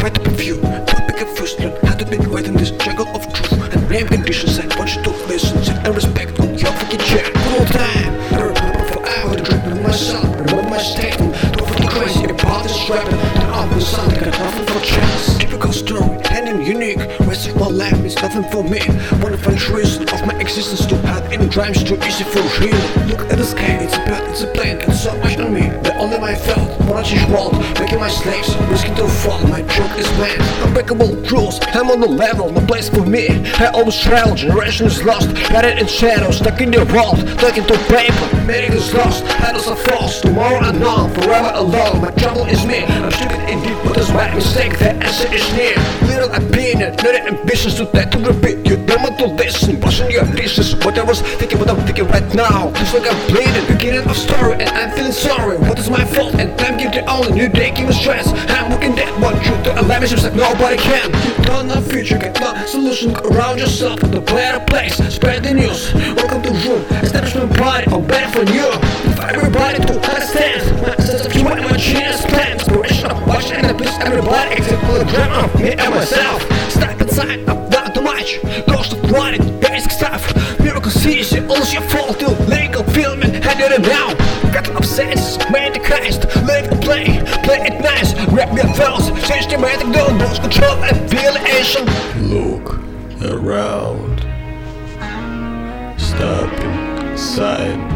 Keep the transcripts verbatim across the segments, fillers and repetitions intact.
right up a view. Don't be confused, learn how to be right in this jungle of truth and name conditions. I want you to listen, sit and respect on your fucking chair. Good old time, I remember forever the dream of myself. Remember my statement, don't fucking crazy about this rapping. The album is something got nothing for chance. Typical story, and unique. Rest of my life means nothing for me. One of the reason of my existence to have any rhymes too easy for real. Look at the sky, it's a bird, it's a plane, got so much on me. The only my felt, wanna change world, making my slaves, risking to fall. My joke is mad, unbreakable rules. I'm on the level, no place for me. I always travel, generation is lost. Got it in shadows, stuck in the world, talking to paper, meaning is lost. Idols are false, tomorrow unknown, forever alone. My trouble is me, I'm stupid indeed, but it's my mistake. The answer is near. Little opinion, not ambitions to that to repeat. You don't want to listen, washing your dishes. What I was thinking, what I'm thinking right now. Just like I'm bleeding, beginning of story, and I'm feeling sorry. What is my fault? And I'm guilty only. New day, give me stress. I'm looking dead, want you to allow me, seems like nobody can. You don't know future, get no solution. Look around yourself, the better place. Spread the news. Welcome to room. Establishment party, or better for you. If everybody to understand my sense of humor and my genius plan. Inspiration of watching and I please everybody except for the drama of me and myself. Stuck inside, I've done too much. Ghost of running, basic stuff. Miracles easy, all your fault. Till legal filming, hand it down. Got up sense, made the Christ. Live and play, play it nice. Grab your thoughts, systematic, don't lose control and affiliation. Look around, step inside.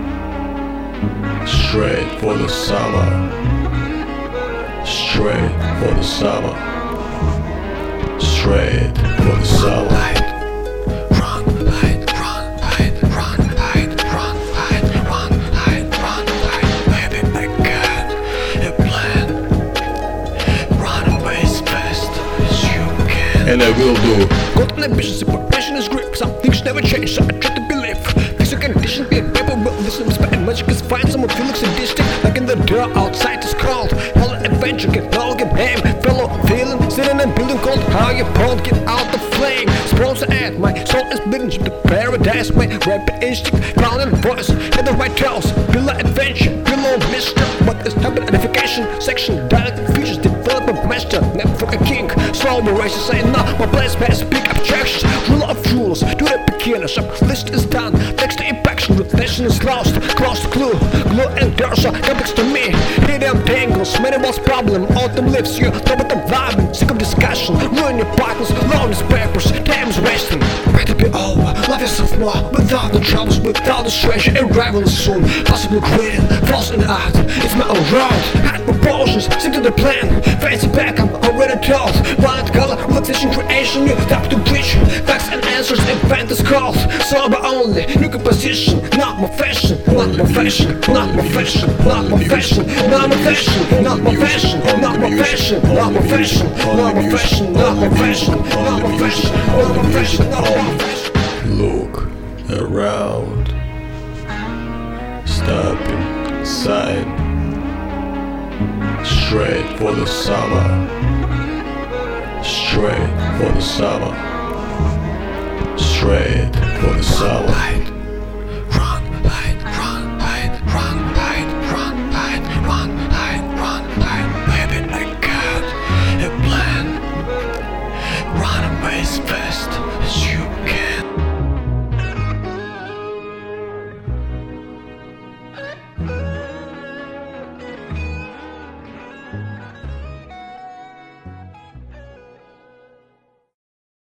Straight for the summer, straight for the summer, straight for the summer. Run, hide, run, hide, run, hide, run, hide, run, hide, run, hide. Baby, I got a plan. Run away as fast as you can. And I will do. Got an ambition, but passion is grip. Some things never change, so I try to believe. Physical condition, be a paper will listen. And magic is fine, someone feels sadistic. Like in the door outside is cold. Hell adventure, get no game name. Fellow feeling, sitting and building cold. How you pulled, get out the flame. Sponsor ad, my soul is bleeding to the paradise. My rap instinct, ground and voice. Get the right toes, pillar adventure, pillow mister. What is happening? Identification section, dialect features, development master. Network a king, slow the races, saying no. My place past big objections. Ruler of rules, to the beginners. Up list is done, next to impaction, rotation is lost. Close the clue, glue and doors are complex to me. Hidden tangles, many was problem. Autumn lives you, top of the vibing. Sick of discussion, ruin your partners, loneliness papers. Time is wasting, better be over. Love yourself more, without the troubles, without the stranger. Arrival soon, possibly creating, false in art. It's my own road, high proportions, stick to the plan. Fancy back, I'm already told. Violent color, relaxation, creation, you have to reach. Facts and answers, invent is called. Sober only, new composition, not my fashion, not my fashion, not my fashion, not my fashion, not my fashion, not my fashion, not my fashion, not my fashion, not my fashion, not my fashion, not my fashion, not my fashion, not my fashion. Look around, step inside. Straight for the summer, straight for the summer, straight for the summer.